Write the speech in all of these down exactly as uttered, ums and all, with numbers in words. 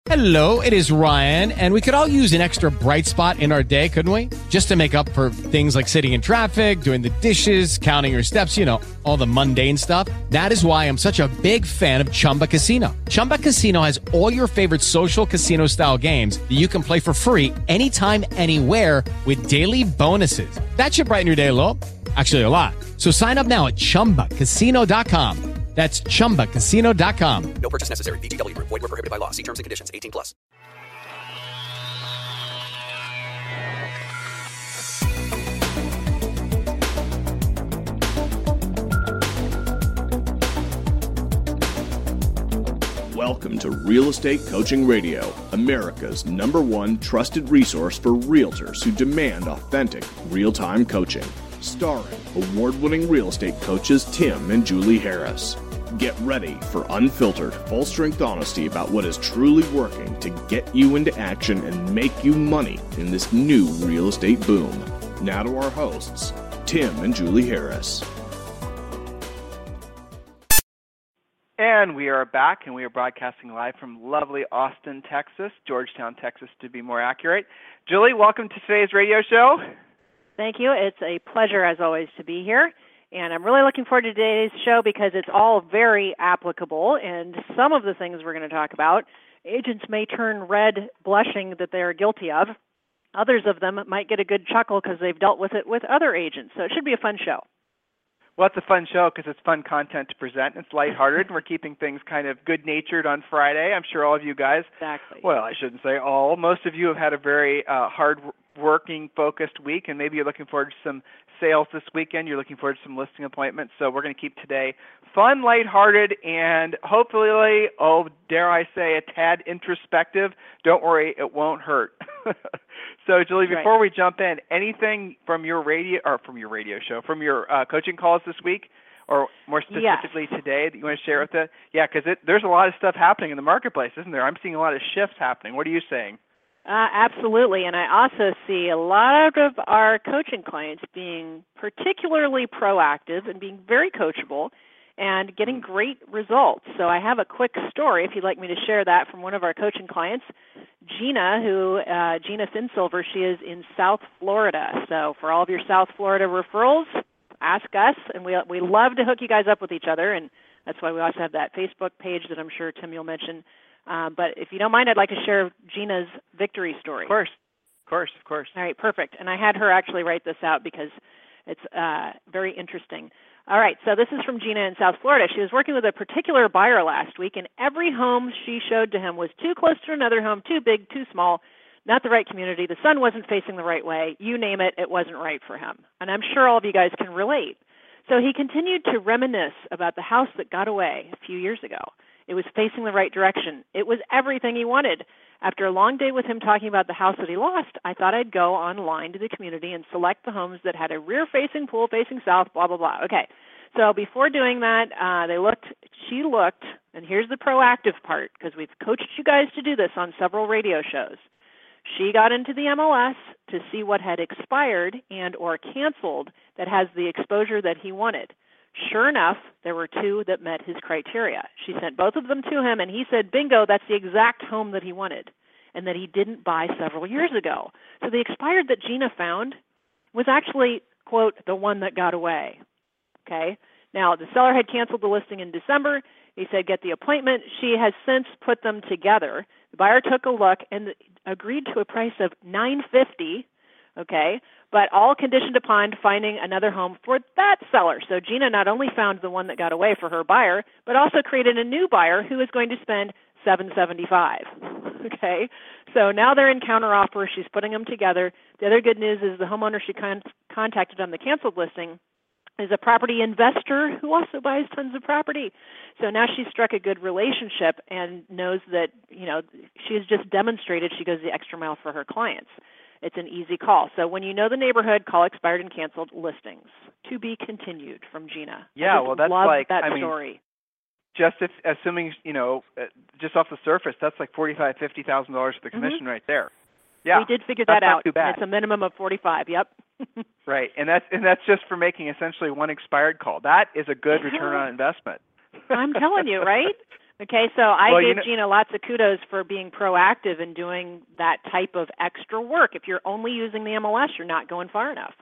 Hello, it is Ryan, and we could all use an extra bright spot in our day, couldn't we? Just to make up for things like sitting in traffic, doing the dishes, counting your steps, you know, all the mundane stuff. That is why I'm such a big fan of Chumba Casino. Chumba Casino has all your favorite social casino-style games that you can play for free anytime, anywhere with daily bonuses. That should brighten your day a little. Actually, a lot. So sign up now at chumba casino dot com. That's chumba casino dot com. No purchase necessary. V G W Group. Void where prohibited by law. See terms and conditions. eighteen plus. Welcome to Real Estate Coaching Radio, America's number one trusted resource for realtors who demand authentic, real-time coaching. Starring award-winning real estate coaches Tim and Julie Harris. Get ready for unfiltered, full-strength honesty about what is truly working to get you into action and make you money in this new real estate boom. Now to our hosts, Tim and Julie Harris. And we are back, and we are broadcasting live from lovely Austin, Texas, Georgetown, Texas, to be more accurate. Julie, welcome to today's radio show. Thank you. It's a pleasure, as always, to be here. And I'm really looking forward to today's show because it's all very applicable. And some of the things we're going to talk about, agents may turn red blushing that they are guilty of. Others of them might get a good chuckle because they've dealt with it with other agents. So it should be a fun show. Well, it's a fun show because it's fun content to present. It's lighthearted, and we're keeping things kind of good-natured on Friday. I'm sure all of you guys, exactly. Well, I shouldn't say all. Most of you have had a very uh, hard-working, focused week, and maybe you're looking forward to some sales this weekend. You're looking forward to some listing appointments. So we're going to keep today fun, lighthearted, and hopefully, oh, dare I say, a tad introspective. Don't worry, it won't hurt. So, Julie, before right. we jump in, anything from your radio or from your radio show, from your uh, coaching calls this week, or more specifically yes. today, that you want to share with us? Yeah, because there's a lot of stuff happening in the marketplace, isn't there? I'm seeing a lot of shifts happening. What are you saying? Uh, absolutely, and I also see a lot of our coaching clients being particularly proactive and being very coachable and getting great results. So I have a quick story, if you'd like me to share that, from one of our coaching clients, Gina, who uh, Gina Finsilver. She is in South Florida. So for all of your South Florida referrals, ask us, and we we love to hook you guys up with each other, and that's why we also have that Facebook page that I'm sure, Tim, you'll mention. Um, but if you don't mind, I'd like to share Gina's victory story. Of course, of course, of course. All right, perfect. And I had her actually write this out because it's uh, very interesting. All right, so this is from Gina in South Florida. She was working with a particular buyer last week, and every home she showed to him was too close to another home, too big, too small, not the right community. The sun wasn't facing the right way. You name it, it wasn't right for him. And I'm sure all of you guys can relate. So he continued to reminisce about the house that got away a few years ago. It was facing the right direction. It was everything he wanted. After a long day with him talking about the house that he lost, I thought I'd go online to the community and select the homes that had a rear-facing pool facing south, blah, blah, blah. Okay, so before doing that, uh, they looked, she looked, and here's the proactive part, because we've coached you guys to do this on several radio shows. She got into the M L S to see what had expired and or canceled that has the exposure that he wanted. Sure enough, there were two that met his criteria. She sent both of them to him, and he said, bingo, that's the exact home that he wanted and that he didn't buy several years ago. So the expired that Gina found was actually, quote, the one that got away. Okay? Now, the seller had canceled the listing in December. He said, get the appointment. She has since put them together. The buyer took a look and agreed to a price of nine hundred fifty dollars, okay, but all conditioned upon finding another home for that seller. So Gina not only found the one that got away for her buyer, but also created a new buyer who is going to spend seven hundred seventy-five dollars, okay? So now they're in counteroffer. She's putting them together. The other good news is the homeowner she con- contacted on the canceled listing is a property investor who also buys tons of property. So now she's struck a good relationship and knows that, you know, she has just demonstrated she goes the extra mile for her clients. It's an easy call. So when you know the neighborhood, call expired and canceled listings. To be continued from Gina. Yeah, well, that's love like, that I story. mean, just if, assuming, you know, uh, just off the surface, that's like forty-five thousand dollars, fifty thousand dollars for the commission mm-hmm. right there. Yeah, we did figure that's that not out. Too bad. It's a minimum of forty-five. Yep. Right, and that's and that's just for making essentially one expired call. That is a good return on investment. I'm telling you, right? Okay, so I well, gave you know, Gina lots of kudos for being proactive and doing that type of extra work. If you're only using the M L S, you're not going far enough.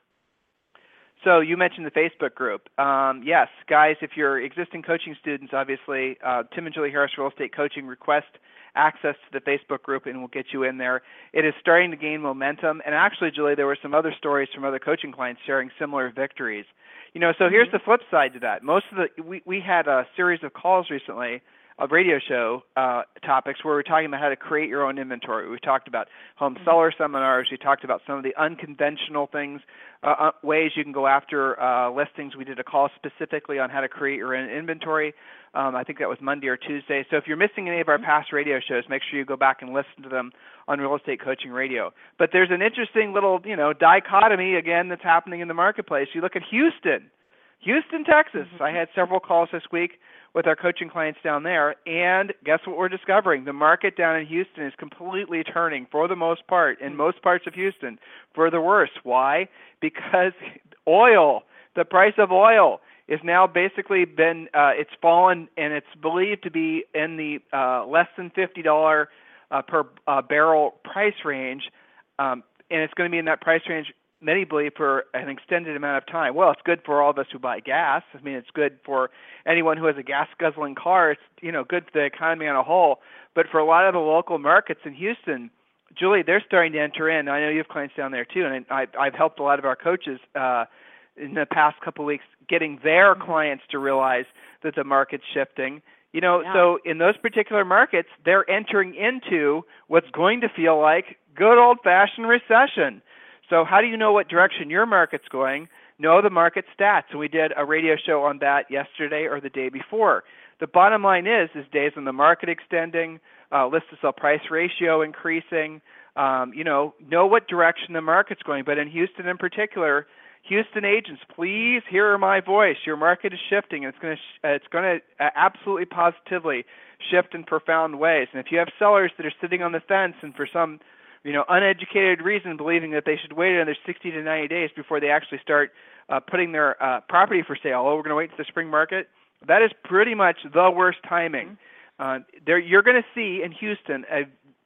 So you mentioned the Facebook group. Um, yes, guys, if you're existing coaching students, obviously, uh, Tim and Julie Harris Real Estate Coaching request access to the Facebook group, and we'll get you in there. It is starting to gain momentum. And actually, Julie, there were some other stories from other coaching clients sharing similar victories. You know, so mm-hmm. here's the flip side to that. Most of the we, we had a series of calls recently, a radio show uh, topics where we're talking about how to create your own inventory. We talked about home seller seminars. We talked about some of the unconventional things, uh, ways you can go after uh, listings. We did a call specifically on how to create your own inventory. Um, I think that was Monday or Tuesday. So if you're missing any of our past radio shows, make sure you go back and listen to them on Real Estate Coaching Radio. But there's an interesting little, you know, dichotomy, again, that's happening in the marketplace. You look at Houston, Houston, Texas. Mm-hmm. I had several calls this week with our coaching clients down there, and guess what we're discovering? The market down in Houston is completely turning, for the most part, in most parts of Houston, for the worse. Why? Because oil, the price of oil, is now basically been, uh, it's fallen, and it's believed to be in the uh, less than fifty dollars uh, per uh, barrel price range, um, and it's going to be in that price range, many believe, for an extended amount of time. Well, it's good for all of us who buy gas. I mean, it's good for anyone who has a gas-guzzling car. It's, you know, good for the economy on a whole. But for a lot of the local markets in Houston, Julie, they're starting to enter in. I know you have clients down there too, and I, I've helped a lot of our coaches uh, in the past couple of weeks getting their clients to realize that the market's shifting. You know, yeah. So in those particular markets, they're entering into what's going to feel like good old-fashioned recession. So how do you know what direction your market's going? Know the market stats. And we did a radio show on that yesterday or the day before. The bottom line is, is days on the market extending, uh, list-to-sell price ratio increasing. Um, you know, know what direction the market's going. But in Houston in particular, Houston agents, please hear my voice. Your market is shifting, and it's going to sh- it's going to uh, absolutely positively shift in profound ways. And if you have sellers that are sitting on the fence and for some you know, uneducated reason believing that they should wait another sixty to ninety days before they actually start uh, putting their uh, property for sale, oh, we're going to wait to the spring market, that is pretty much the worst timing. Uh, there, you're going to see in Houston a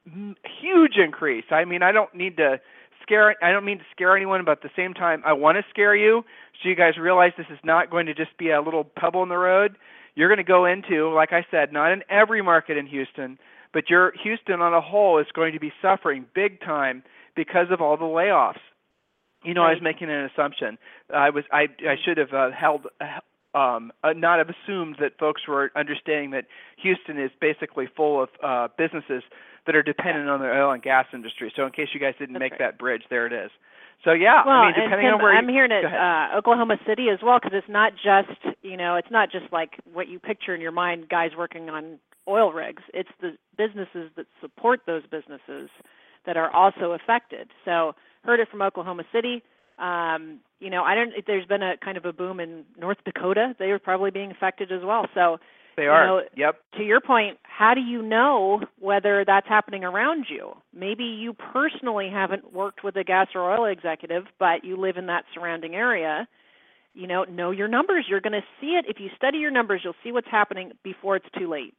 huge increase. I mean, I don't need to scare, I don't mean to scare anyone, but at the same time, I want to scare you so you guys realize this is not going to just be a little pebble in the road. You're going to go into, like I said, not in every market in Houston, but your Houston on a whole is going to be suffering big time because of all the layoffs. You know, right. I was making an assumption. I was I I should have uh, held um, uh, not have assumed that folks were understanding that Houston is basically full of uh, businesses that are dependent on the oil and gas industry. So in case you guys didn't That's make right. that bridge, there it is. So yeah, well, I mean, depending Tim, on where I'm you, hearing it, uh, Oklahoma City as well, because it's not just you know it's not just like what you picture in your mind, guys working on oil rigs. It's the businesses that support those businesses that are also affected. So heard it from Oklahoma City. Um, you know, I don't. There's been a kind of a boom in North Dakota. They are probably being affected as well. So they are. Know, yep. To your point, how do you know whether that's happening around you? Maybe you personally haven't worked with a gas or oil executive, but you live in that surrounding area. You know, know your numbers. You're going to see it. If you study your numbers, you'll see what's happening before it's too late.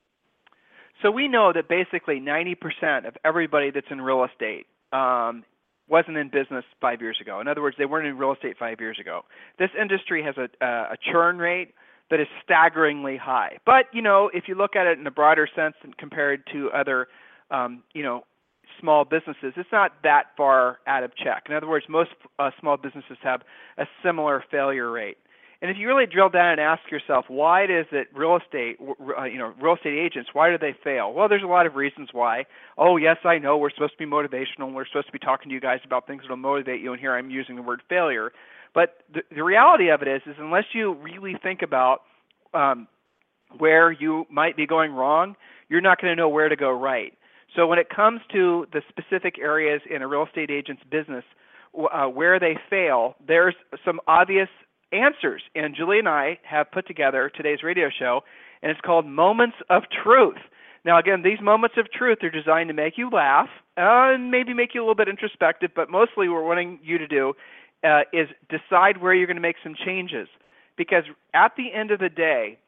So we know that basically ninety percent of everybody that's in real estate um, wasn't in business five years ago. In other words, they weren't in real estate five years ago. This industry has a, uh, a churn rate that is staggeringly high. But, you know, if you look at it in a broader sense and compared to other, um, you know, small businesses, it's not that far out of check. In other words, most uh, small businesses have a similar failure rate. And if you really drill down and ask yourself, why it is that real estate, uh, you know, real estate agents, why do they fail? Well, there's a lot of reasons why. Oh, yes, I know we're supposed to be motivational. We're supposed to be talking to you guys about things that will motivate you. And here I'm using the word failure. But the, the reality of it is, is unless you really think about um, where you might be going wrong, you're not going to know where to go right. So when it comes to the specific areas in a real estate agent's business uh, where they fail, there's some obvious answers. And Julie and I have put together today's radio show, and it's called Moments of Truth. Now, again, these moments of truth are designed to make you laugh uh, and maybe make you a little bit introspective, but mostly what we're wanting you to do uh, is decide where you're going to make some changes. Because at the end of the day,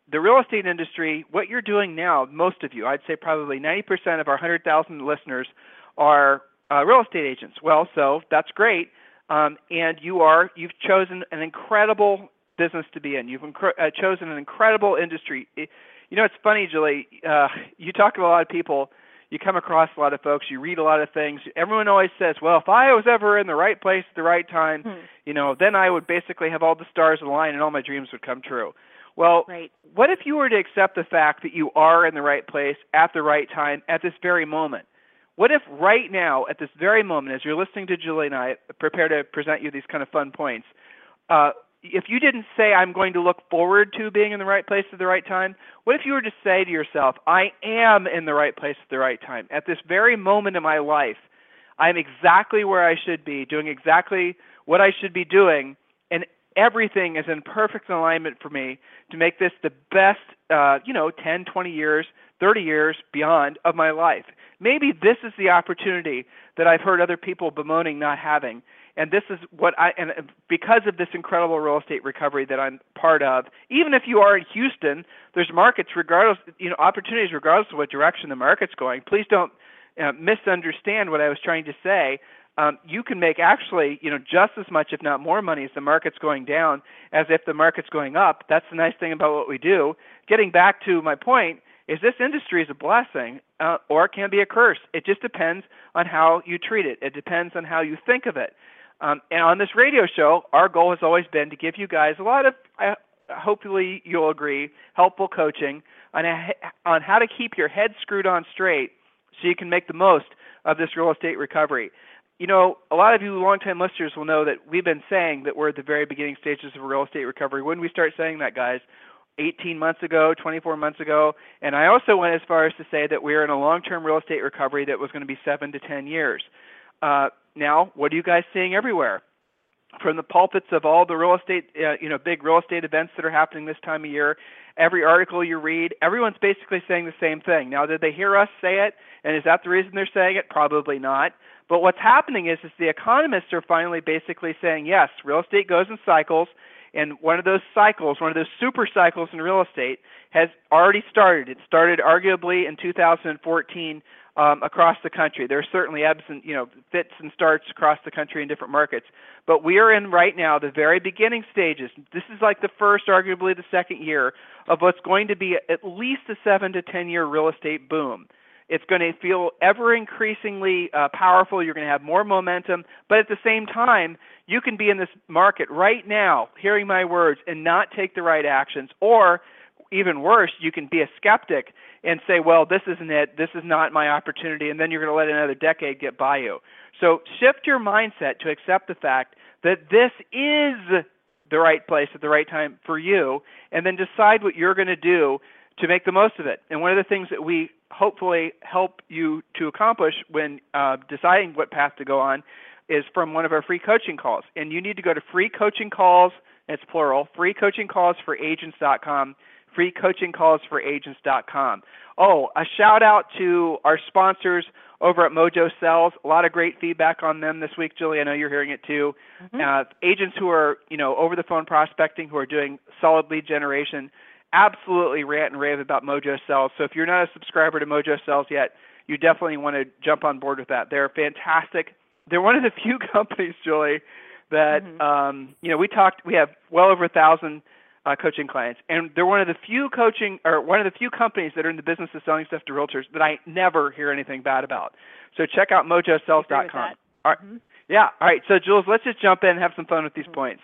the real estate industry, what you're doing now, most of you, I'd say probably ninety percent of our one hundred thousand listeners are uh, real estate agents. Well, so that's great. Um, and you are, you've chosen an incredible business to be in. You've inc- uh, chosen an incredible industry. It, you know, it's funny, Julie, uh, you talk to a lot of people, you come across a lot of folks, you read a lot of things. Everyone always says, well, if I was ever in the right place at the right time, hmm. you know, then I would basically have all the stars align and all my dreams would come true. Well, right. What if you were to accept the fact that you are in the right place at the right time at this very moment? What if right now, at this very moment, as you're listening to Julie and I prepare to present you these kind of fun points, uh, if you didn't say, I'm going to look forward to being in the right place at the right time, what if you were to say to yourself, I am in the right place at the right time? At this very moment in my life, I'm exactly where I should be, doing exactly what I should be doing, and everything is in perfect alignment for me to make this the best, uh, you know, ten, twenty years, thirty years beyond of my life. Maybe this is the opportunity that I've heard other people bemoaning not having. And this is what I, and because of this incredible real estate recovery that I'm part of, even if you are in Houston, there's markets regardless, you know, opportunities regardless of what direction the market's going. Please don't uh, misunderstand what I was trying to say. Um, you can make actually, you know, just as much, if not more money as the market's going down as if the market's going up. That's the nice thing about what we do. Getting back to my point, is this industry is a blessing uh, or it can be a curse. It just depends on how you treat it. It depends on how you think of it. Um, and on this radio show, our goal has always been to give you guys a lot of, uh, hopefully you'll agree, helpful coaching on, a, on how to keep your head screwed on straight so you can make the most of this real estate recovery. You know, a lot of you longtime listeners will know that we've been saying that we're at the very beginning stages of real estate recovery. When did we start saying that, guys? eighteen months ago, twenty-four months ago. And I also went as far as to say that we're in a long-term real estate recovery that was going to be seven to ten years. Uh, now, what are you guys seeing everywhere? From the pulpits of all the real estate, uh, you know, big real estate events that are happening this time of year, every article you read, everyone's basically saying the same thing. Now, did they hear us say it? And is that the reason they're saying it? Probably not. But what's happening is, is the economists are finally basically saying, yes, real estate goes in cycles, and one of those cycles, one of those super cycles in real estate has already started. It started arguably in two thousand fourteen um, across the country. There are certainly ebbs and, you know, fits and starts across the country in different markets. But we are in right now the very beginning stages. This is like the first, arguably the second year of what's going to be at least a seven to ten year real estate boom. It's going to feel ever increasingly uh, powerful. You're going to have more momentum. But at the same time, you can be in this market right now, hearing my words, and not take the right actions. Or even worse, you can be a skeptic and say, well, this isn't it. This is not my opportunity. And then you're going to let another decade get by you. So shift your mindset to accept the fact that this is the right place at the right time for you, and then decide what you're going to do to make the most of it. And one of the things that we hopefully help you to accomplish when uh, deciding what path to go on is from one of our free coaching calls. And you need to go to free coaching calls, it's plural, free coaching calls for agents dot com, free coaching calls for agents dot com. Oh, a shout out to our sponsors over at Mojo Sells. A lot of great feedback on them this week, Julie. I know you're hearing it too. Mm-hmm. Uh, agents who are, you know, over the phone prospecting, who are doing solid lead generation, absolutely rant and rave about Mojo Sells. So if you're not a subscriber to Mojo Sells yet, you definitely want to jump on board with that. They're fantastic. They're one of the few companies, Julie, that, mm-hmm. um, you know, we talked, we have well over a thousand uh, coaching clients, and they're one of the few coaching, or one of the few companies that are in the business of selling stuff to realtors that I never hear anything bad about. So check out mojo sells dot com. All right. Mm-hmm. Yeah. All right. So Jules, let's just jump in and have some fun with these mm-hmm. points.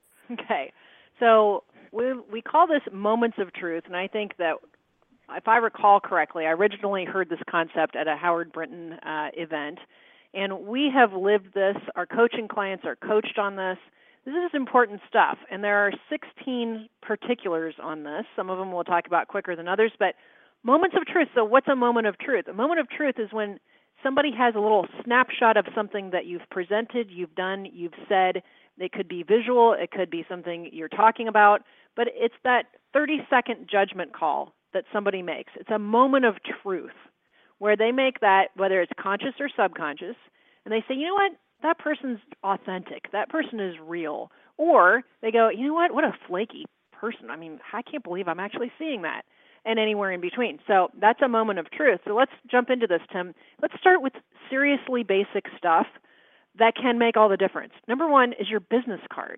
Okay. So we we call this moments of truth, and I think that if I recall correctly, I originally heard this concept at a Howard Brinton uh, event, and we have lived this. Our coaching clients are coached on this. This is important stuff, and there are sixteen particulars on this. Some of them we'll talk about quicker than others, but moments of truth. So what's a moment of truth? A moment of truth is when somebody has a little snapshot of something that you've presented, you've done, you've said. It could be visual. It could be something you're talking about, but it's that thirty-second judgment call that somebody makes. It's a moment of truth where they make that, whether it's conscious or subconscious, and they say, you know what? That person's authentic. That person is real. Or they go, you know what? What a flaky person. I mean, I can't believe I'm actually seeing that, and anywhere in between. So that's a moment of truth. So let's jump into this, Tim. Let's start with seriously basic stuff that can make all the difference. Number one is your business card.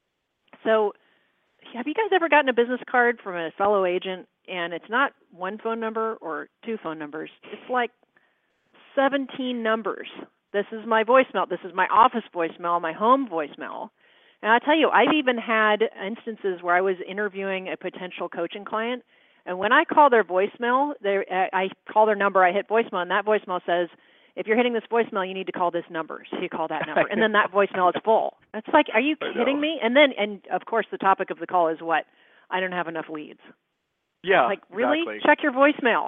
So have you guys ever gotten a business card from a fellow agent, and it's not one phone number or two phone numbers? It's like seventeen numbers. This is my voicemail. This is my office voicemail, my home voicemail. And I'll tell you, I've even had instances where I was interviewing a potential coaching client, and when I call their voicemail, I call their number, I hit voicemail, and that voicemail says, if you're hitting this voicemail, you need to call this number. So you call that number, and then that voicemail is full. It's like, are you kidding me? And then, and of course, the topic of the call is what? I don't have enough leads. Yeah, like really? Exactly. Check your voicemail.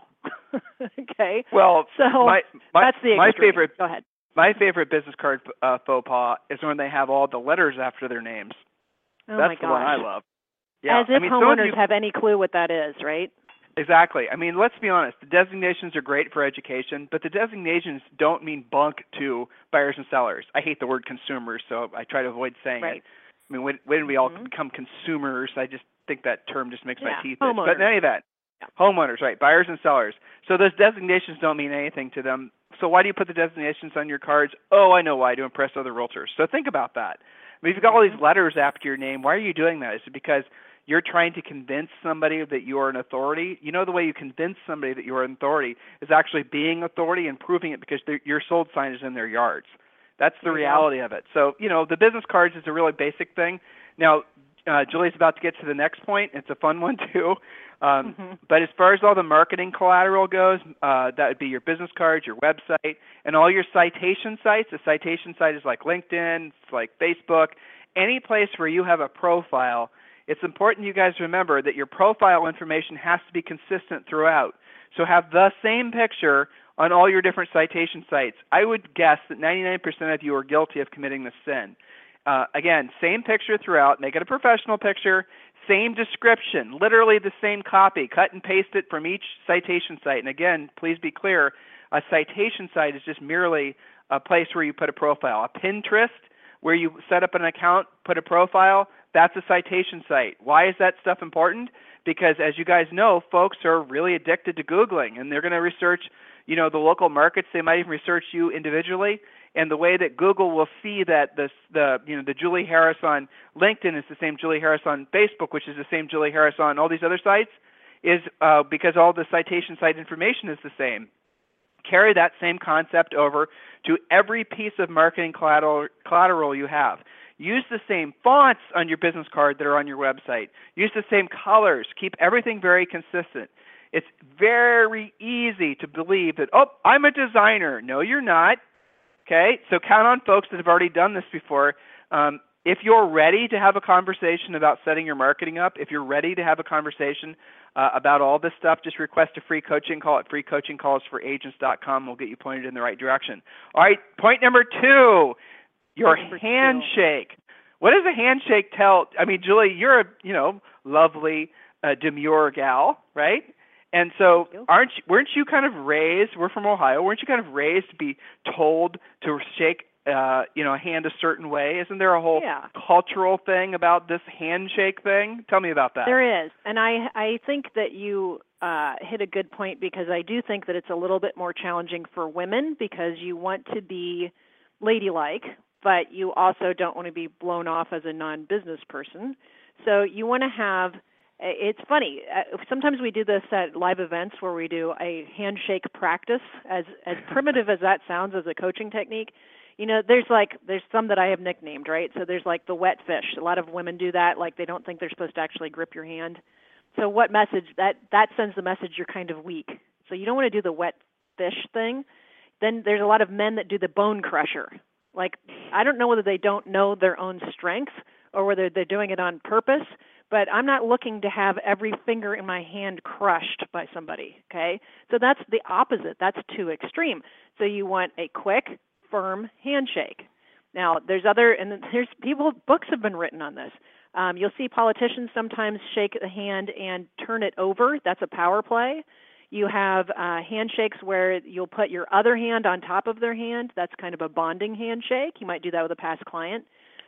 Okay. Well, so my, my, that's the my extreme. favorite. Go ahead. My favorite business card uh, faux pas is when they have all the letters after their names. Oh That's my gosh. the one I love. Yeah. As if I mean, homeowners you, have any clue what that is, right? Exactly. I mean, let's be honest. The designations are great for education, but the designations don't mean bunk to buyers and sellers. I hate the word consumers, so I try to avoid saying right. it. I mean, when, when we all mm-hmm. become consumers, I just think that term just makes yeah. my teeth Homeowners. itch. But in any event, yeah. Homeowners, right, buyers and sellers. So those designations don't mean anything to them. So why do you put the designations on your cards? Oh, I know why, to impress other realtors. So think about that. I mean, if you've got all these letters after your name, why are you doing that? Is it because you're trying to convince somebody that you are an authority? You know, the way you convince somebody that you are an authority is actually being authority and proving it because your sold sign is in their yards. That's the reality of it. So, you know, the business cards is a really basic thing. Now, uh, Julie's about to get to the next point. It's a fun one, too. Um, mm-hmm. But as far as all the marketing collateral goes, uh, that would be your business cards, your website, and all your citation sites. A citation site is like LinkedIn, it's like Facebook, any place where you have a profile. It's important you guys remember that your profile information has to be consistent throughout. So have the same picture on all your different citation sites. I would guess that ninety-nine percent of you are guilty of committing this sin. Uh, again, same picture throughout. Make it a professional picture. Same description, literally the same copy. Cut and paste it from each citation site. And again, please be clear, a citation site is just merely a place where you put a profile. A Pinterest, where you set up an account, put a profile, that's a citation site. Why is that stuff important? Because as you guys know, folks are really addicted to Googling, and they're going to research, you know, the local markets. They might even research you individually. And the way that Google will see that the the you know the Julie Harris on LinkedIn is the same Julie Harris on Facebook, which is the same Julie Harris on all these other sites, is uh, because all the citation site information is the same. Carry that same concept over to every piece of marketing collateral, collateral you have. Use the same fonts on your business card that are on your website. Use the same colors. Keep everything very consistent. It's very easy to believe that, oh, I'm a designer. No, you're not. Okay, so count on folks that have already done this before. Um, if you're ready to have a conversation about setting your marketing up, if you're ready to have a conversation uh, about all this stuff, just request a free coaching call at free coaching calls for agents dot com. We'll get you pointed in the right direction. All right, point number two, your number handshake. Two. What does a handshake tell? I mean, Julie, you're a you know lovely, uh, demure gal, right? And so aren't you, weren't you kind of raised, we're from Ohio, weren't you kind of raised to be told to shake uh, you know, a hand a certain way? Isn't there a whole yeah. cultural thing about this handshake thing? Tell me about that. There is. And I, I think that you uh, hit a good point, because I do think that it's a little bit more challenging for women, because you want to be ladylike, but you also don't want to be blown off as a non-business person. So you want to have... It's funny. Sometimes we do this at live events where we do a handshake practice. As as primitive as that sounds as a coaching technique, you know, there's like there's some that I have nicknamed, right? So there's like the wet fish. A lot of women do that, like they don't think they're supposed to actually grip your hand. So what message that that sends the message you're kind of weak. So you don't want to do the wet fish thing. Then there's a lot of men that do the bone crusher. Like, I don't know whether they don't know their own strength or whether they're doing it on purpose. But I'm not looking to have every finger in my hand crushed by somebody, okay? So that's the opposite. That's too extreme. So you want a quick, firm handshake. Now, there's other, and there's people, books have been written on this. Um, you'll see politicians sometimes shake the hand and turn it over. That's a power play. You have uh, handshakes where you'll put your other hand on top of their hand. That's kind of a bonding handshake. You might do that with a past client.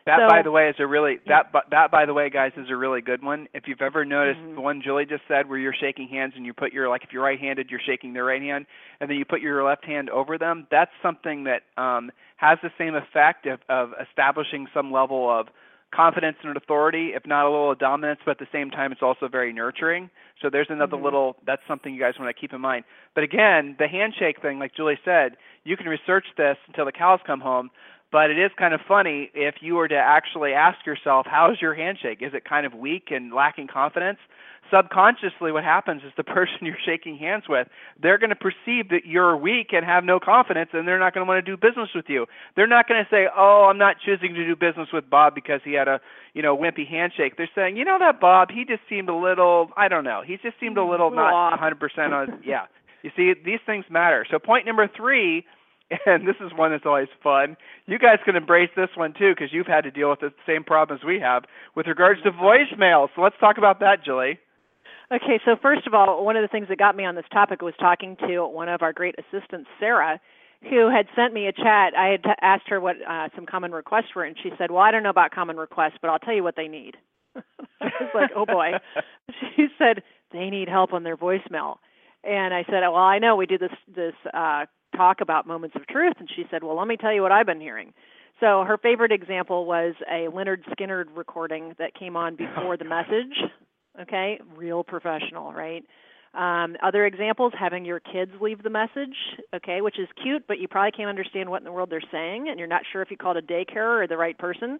That, so, by the way, is a really that that by the way, guys, is a really good one. If you've ever noticed mm-hmm. the one Julie just said, where you're shaking hands and you put your like if you're right-handed, you're shaking their right hand, and then you put your left hand over them. That's something that um, has the same effect of, of establishing some level of confidence and authority, if not a little dominance, but at the same time, it's also very nurturing. So there's another mm-hmm. little. That's something you guys want to keep in mind. But again, the handshake thing, like Julie said, you can research this until the cows come home. But it is kind of funny if you were to actually ask yourself, how's your handshake? Is it kind of weak and lacking confidence? Subconsciously, what happens is the person you're shaking hands with, they're going to perceive that you're weak and have no confidence, and they're not going to want to do business with you. They're not going to say, oh, I'm not choosing to do business with Bob because he had a, you know, wimpy handshake. They're saying, you know that Bob, he just seemed a little, I don't know, he just seemed a little not one hundred percent on, yeah. You see, these things matter. So point number three, and this is one that's always fun. You guys can embrace this one, too, because you've had to deal with the same problem as we have with regards to voicemail. So let's talk about that, Julie. Okay, so first of all, one of the things that got me on this topic was talking to one of our great assistants, Sarah, who had sent me a chat. I had t- asked her what uh, some common requests were, and she said, well, I don't know about common requests, but I'll tell you what they need. I was like, oh, boy. She said, they need help on their voicemail. And I said, well, I know we do this this uh talk about moments of truth, and she said, well, let me tell you what I've been hearing. So her favorite example was a Leonard Skinner recording that came on before the message. Okay, real professional, right? Um, other examples, having your kids leave the message, okay, which is cute, but you probably can't understand what in the world they're saying, and you're not sure if you called a daycare or the right person.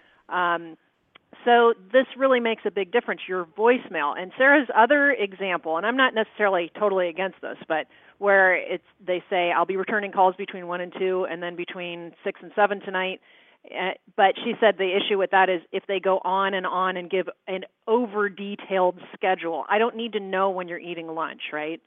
Um, so this really makes a big difference, your voicemail. And Sarah's other example, and I'm not necessarily totally against this, but where it's they say, I'll be returning calls between one and two and then between six and seven tonight. Uh, but she said the issue with that is if they go on and on and give an over-detailed schedule. I don't need to know when you're eating lunch, right?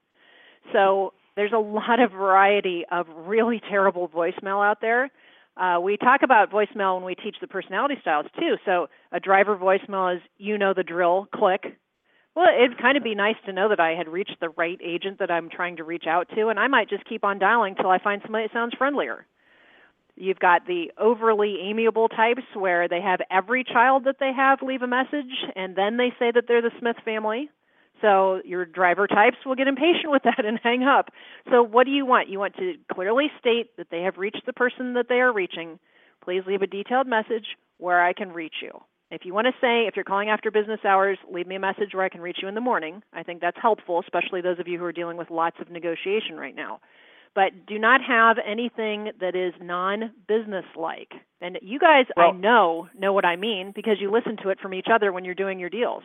So there's a lot of variety of really terrible voicemail out there. Uh, we talk about voicemail when we teach the personality styles, too. So a driver voicemail is, you know the drill, click. Well, it'd kind of be nice to know that I had reached the right agent that I'm trying to reach out to, and I might just keep on dialing until I find somebody that sounds friendlier. You've got the overly amiable types where they have every child that they have leave a message, and then they say that they're the Smith family. So your driver types will get impatient with that and hang up. So what do you want? You want to clearly state that they have reached the person that they are reaching. Please leave a detailed message where I can reach you. If you want to say, if you're calling after business hours, leave me a message where I can reach you in the morning. I think that's helpful, especially those of you who are dealing with lots of negotiation right now. But do not have anything that is non-business-like. And you guys, well, I know, know what I mean because you listen to it from each other when you're doing your deals.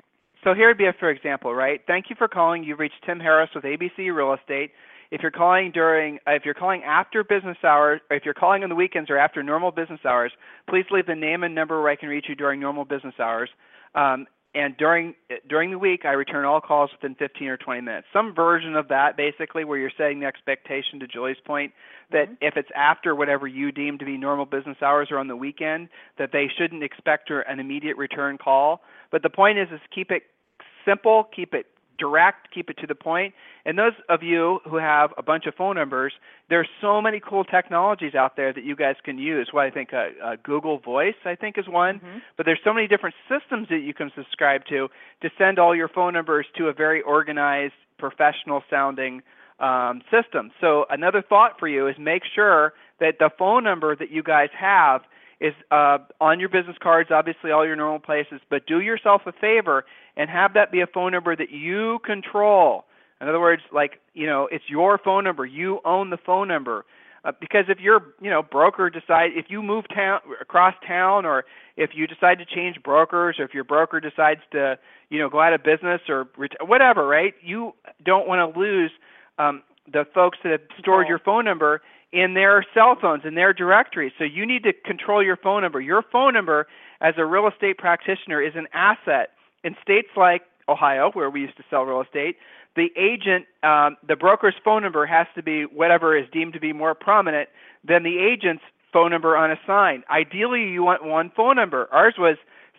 So here would be a for example, right? Thank you for calling. You've reached Tim Harris with A B C Real Estate. If you're calling during, uh, if you're calling after business hours, or if you're calling on the weekends or after normal business hours, please leave the name and number where I can reach you during normal business hours. Um, and during during the week, I return all calls within fifteen or twenty minutes. Some version of that, basically, where you're setting the expectation, to Julie's point, that mm-hmm. if it's after whatever you deem to be normal business hours or on the weekend, that they shouldn't expect an immediate return call. But the point is, is keep it simple, keep it direct, keep it to the point. And those of you who have a bunch of phone numbers, there's so many cool technologies out there that you guys can use. What I think uh, uh, Google Voice, I think, is one. Mm-hmm. But there's so many different systems that you can subscribe to to send all your phone numbers to a very organized, professional-sounding um, system. So another thought for you is make sure that the phone number that you guys have is uh, on your business cards, obviously all your normal places, but do yourself a favor and have that be a phone number that you control. In other words, like, you know, it's your phone number. You own the phone number. Uh, because if your, you know, broker decide, if you move town across town, or if you decide to change brokers, or if your broker decides to, you know, go out of business or ret- whatever, right? You don't want to lose um, the folks that have stored your phone number in their cell phones, in their directory. So you need to control your phone number. Your phone number as a real estate practitioner is an asset. In states like Ohio, where we used to sell real estate, the agent, um, the broker's phone number has to be whatever is deemed to be more prominent than the agent's phone number on a sign. Ideally, you want one phone number. Ours was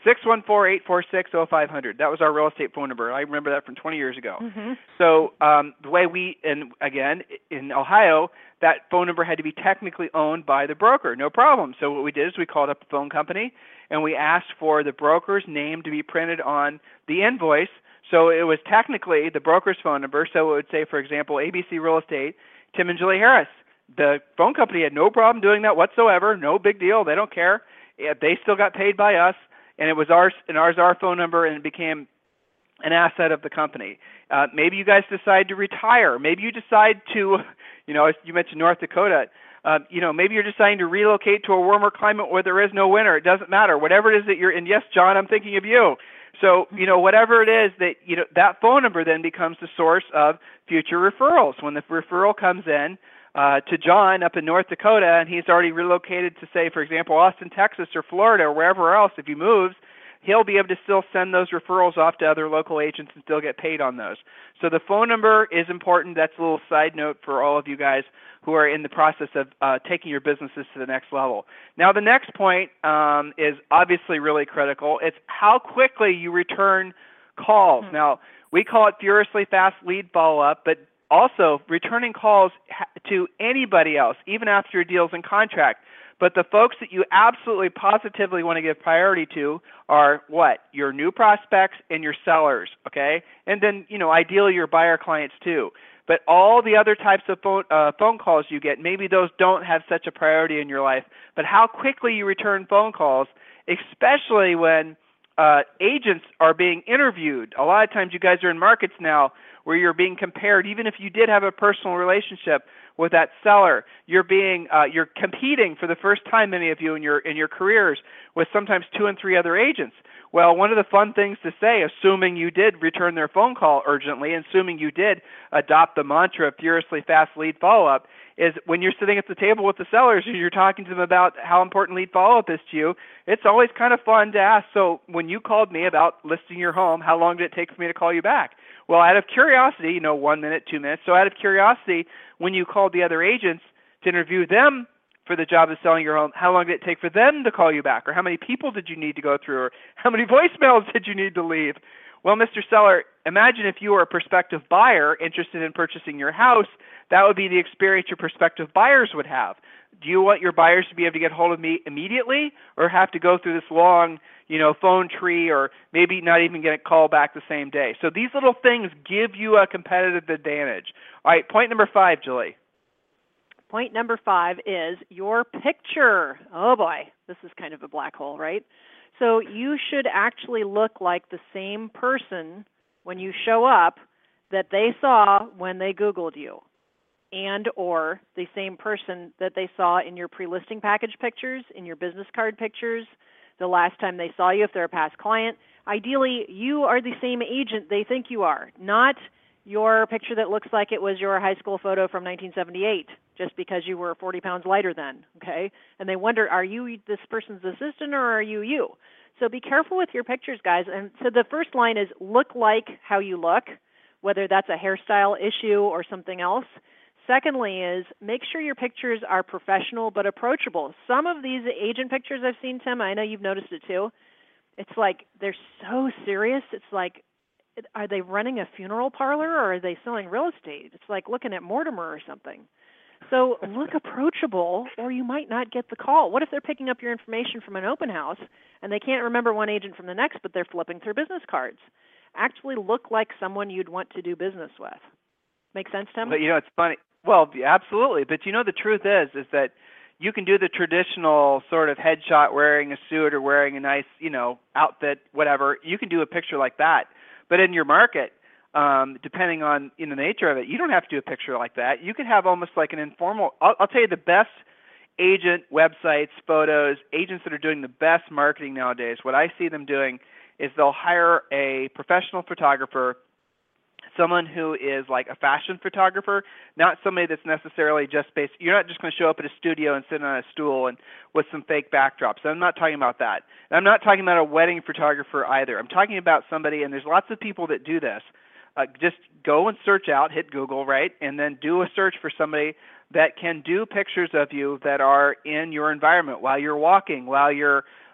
six one four, eight four six, oh five hundred. That was our real estate phone number. I remember that from twenty years ago. Mm-hmm. So um, the way we, and again, in Ohio, that phone number had to be technically owned by the broker. No problem. So what we did is we called up the phone company, and we asked for the broker's name to be printed on the invoice. So it was technically the broker's phone number. So it would say, for example, A B C Real Estate, Tim and Julie Harris. The phone company had no problem doing that whatsoever. No big deal. They don't care. They still got paid by us. And it was ours, and ours our phone number, and it became an asset of the company. Uh, maybe you guys decide to retire. Maybe you decide to, you know, as you mentioned North Dakota, uh, you know, maybe you're deciding to relocate to a warmer climate where there is no winter. It doesn't matter. Whatever it is that you're, and yes, John, I'm thinking of you. So, you know, whatever it is that, you know, that phone number then becomes the source of future referrals. When the referral comes in, Uh, to John up in North Dakota, and he's already relocated to, say, for example, Austin, Texas, or Florida, or wherever else, if he moves, he'll be able to still send those referrals off to other local agents and still get paid on those. So the phone number is important. That's a little side note for all of you guys who are in the process of uh, taking your businesses to the next level. Now, the next point um, is obviously really critical. It's how quickly you return calls. Mm-hmm. Now, we call it furiously fast lead follow-up, but also, returning calls to anybody else, even after your deal's in contract. But the folks that you absolutely positively want to give priority to are what? Your new prospects and your sellers, okay? And then, you know, ideally your buyer clients too. But all the other types of phone, uh, phone calls you get, maybe those don't have such a priority in your life. But how quickly you return phone calls, especially when uh, agents are being interviewed. A lot of times you guys are in markets now where you're being compared, even if you did have a personal relationship with that seller, you're being uh, you're competing for the first time, many of you in your in your careers, with sometimes two and three other agents. Well, one of the fun things to say, assuming you did return their phone call urgently, assuming you did adopt the mantra of furiously fast lead follow-up, is when you're sitting at the table with the sellers and you're talking to them about how important lead follow-up is to you, it's always kind of fun to ask, so when you called me about listing your home, how long did it take for me to call you back? Well, out of curiosity, you know, one minute, two minutes, so out of curiosity, when you called the other agents to interview them for the job of selling your home, how long did it take for them to call you back? Or how many people did you need to go through? Or how many voicemails did you need to leave? Well, Mister Seller, imagine if you were a prospective buyer interested in purchasing your house, that would be the experience your prospective buyers would have. Do you want your buyers to be able to get hold of me immediately or have to go through this long, you know, phone tree or maybe not even get a call back the same day? So these little things give you a competitive advantage. All right, point number five, Julie. Point number five is your picture. Oh, boy. This is kind of a black hole, right? So you should actually look like the same person when you show up that they saw when they Googled you, and or the same person that they saw in your pre-listing package pictures, in your business card pictures, the last time they saw you if they're a past client. Ideally, you are the same agent they think you are, not your picture that looks like it was your high school photo from nineteen seventy-eight, just because you were forty pounds lighter then, okay? And they wonder, are you this person's assistant or are you you? So be careful with your pictures, guys. And so the first line is look like how you look, whether that's a hairstyle issue or something else. Secondly is make sure your pictures are professional but approachable. Some of these agent pictures I've seen, Tim, I know you've noticed it too, it's like they're so serious. It's like, are they running a funeral parlor or are they selling real estate? It's like looking at Mortimer or something. So look approachable or you might not get the call. What if they're picking up your information from an open house and they can't remember one agent from the next, but they're flipping through business cards? Actually look like someone you'd want to do business with. Make sense, Tim? But, you know, it's funny. Well, absolutely. But, you know, the truth is, is that you can do the traditional sort of headshot wearing a suit or wearing a nice, you know, outfit, whatever. You can do a picture like that. But in your market, um, depending on you know, the nature of it, you don't have to do a picture like that. You can have almost like an informal, I'll, I'll tell you the best agent websites, photos, agents that are doing the best marketing nowadays, what I see them doing is they'll hire a professional photographer, someone who is like a fashion photographer, not somebody that's necessarily just based, you're not just going to show up at a studio and sit on a stool and with some fake backdrops. I'm not talking about that. And I'm not talking about a wedding photographer either. I'm talking about somebody, and there's lots of people that do this. Uh, just go and search out, hit Google, right, and then do a search for somebody that can do pictures of you that are in your environment while you're walking, while you're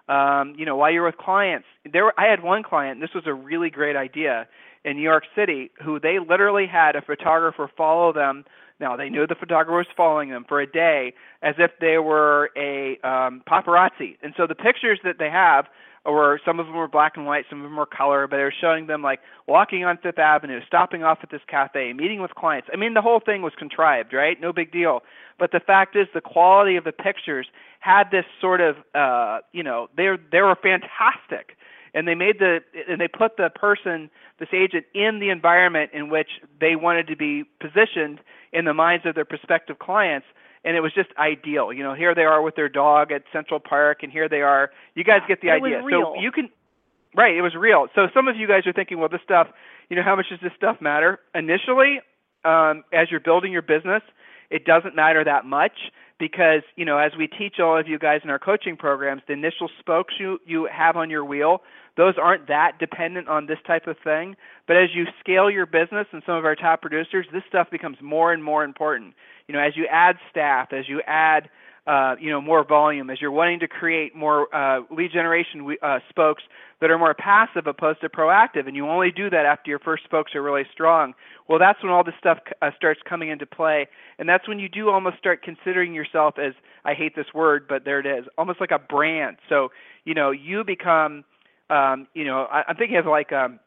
Um, you know, while you're with clients, there were, I had one client, and this was a really great idea, in New York City, who they literally had a photographer follow them. Now, they knew the photographer was following them for a day as if they were a um, paparazzi. And so the pictures that they have were, some of them were black and white, some of them were color, but they were showing them like walking on Fifth Avenue, stopping off at this cafe, meeting with clients. I mean, the whole thing was contrived, right? No big deal. But the fact is, the quality of the pictures had this sort of, uh, you know, they they were fantastic. And they made the, and they put the person, this agent, in the environment in which they wanted to be positioned in the minds of their prospective clients, and it was just ideal. You know, here they are with their dog at Central Park, and here they are. You guys get the it idea. Was real. So you can, right? It was real. So some of you guys are thinking, well, this stuff, you know, how much does this stuff matter? Initially, um, as you're building your business, it doesn't matter that much. Because, you know, as we teach all of you guys in our coaching programs, the initial spokes you, you have on your wheel, those aren't that dependent on this type of thing. But as you scale your business and some of our top producers, this stuff becomes more and more important. You know, as you add staff, as you add, uh, you know, more volume, as you're wanting to create more uh, lead generation uh, spokes that are more passive opposed to proactive, and you only do that after your first spokes are really strong, well, that's when all this stuff uh, starts coming into play. And that's when you do almost start considering yourself as, I hate this word, but there it is, almost like a brand. So, you know, you become, um, you know, I, I'm thinking of like um,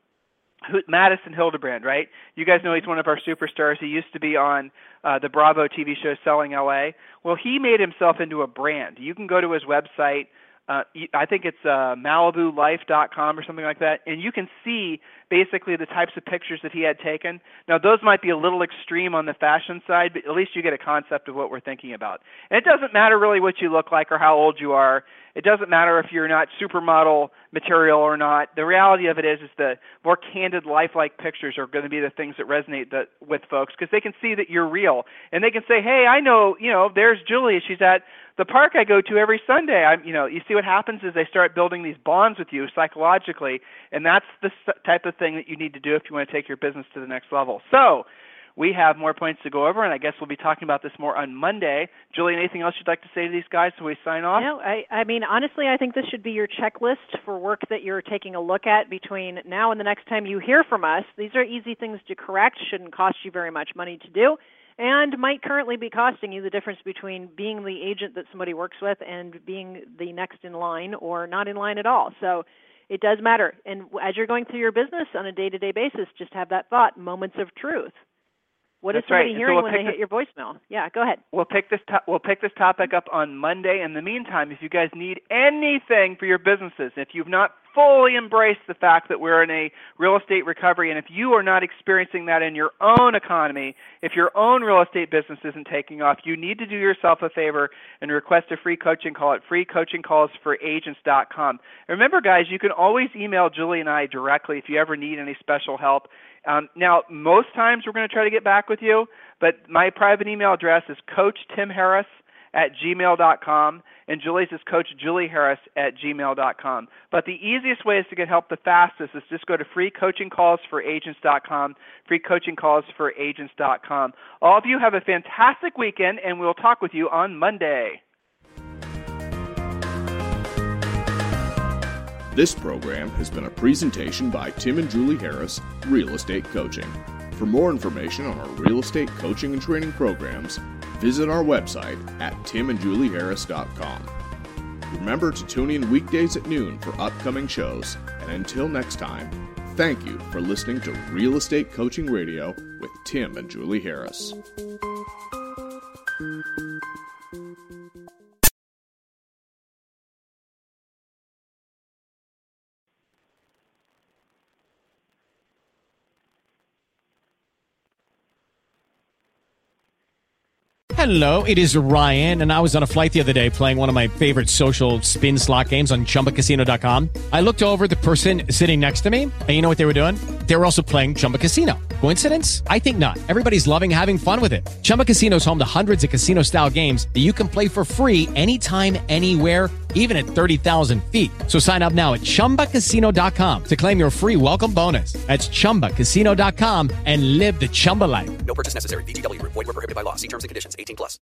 Madison Hildebrand, right? You guys know he's one of our superstars. He used to be on uh, the Bravo T V show Selling L A. Well, he made himself into a brand. You can go to his website. Uh, I think it's uh, Malibu Life dot com or something like that, and you can see basically the types of pictures that he had taken. Now, those might be a little extreme on the fashion side, but at least you get a concept of what we're thinking about. And it doesn't matter really what you look like or how old you are. It doesn't matter if you're not supermodel material or not. The reality of it is, is the more candid, lifelike pictures are going to be the things that resonate the, with folks, because they can see that you're real, and they can say, "Hey, I know, you know, there's Julie. She's at the park I go to every Sunday." I'm, you know, you see what happens is they start building these bonds with you psychologically, and that's the type of thing that you need to do if you want to take your business to the next level. So we have more points to go over, and I guess we'll be talking about this more on Monday. Julie, anything else you'd like to say to these guys before we sign off? No, I, I mean, honestly, I think this should be your checklist for work that you're taking a look at between now and the next time you hear from us. These are easy things to correct, shouldn't cost you very much money to do, and might currently be costing you the difference between being the agent that somebody works with and being the next in line or not in line at all. So it does matter. And as you're going through your business on a day-to-day basis, just have that thought, moments of truth. What That's is somebody right. hearing so we'll when they this, hit your voicemail? Yeah, go ahead. We'll pick this to, we'll pick this topic up on Monday. In the meantime, if you guys need anything for your businesses, if you've not fully embraced the fact that we're in a real estate recovery, and if you are not experiencing that in your own economy, if your own real estate business isn't taking off, you need to do yourself a favor and request a free coaching call at free coaching calls for agents dot com. Remember, guys, you can always email Julie and I directly if you ever need any special help. Um, now, most times we're going to try to get back with you, but my private email address is coach tim harris at gmail dot com, and Julie's is coach julie harris at gmail dot com. But the easiest way is to get help the fastest is just go to free coaching calls for agents dot com, free coaching calls for agents dot com. All of you have a fantastic weekend, and we'll talk with you on Monday. This program has been a presentation by Tim and Julie Harris, Real Estate Coaching. For more information on our real estate coaching and training programs, visit our website at tim and julie harris dot com. Remember to tune in weekdays at noon for upcoming shows, and until next time, thank you for listening to Real Estate Coaching Radio with Tim and Julie Harris. Hello, it is Ryan, and I was on a flight the other day playing one of my favorite social spin slot games on chumba casino dot com. I looked over at the person sitting next to me, and you know what they were doing? They were also playing Chumba Casino. Coincidence? I think not. Everybody's loving having fun with it. Chumba Casino is home to hundreds of casino-style games that you can play for free anytime, anywhere, even at thirty thousand feet. So sign up now at chumba casino dot com to claim your free welcome bonus. That's chumba casino dot com and live the Chumba life. No purchase necessary. V G W. Void where prohibited by law. See terms and conditions. eighteen plus.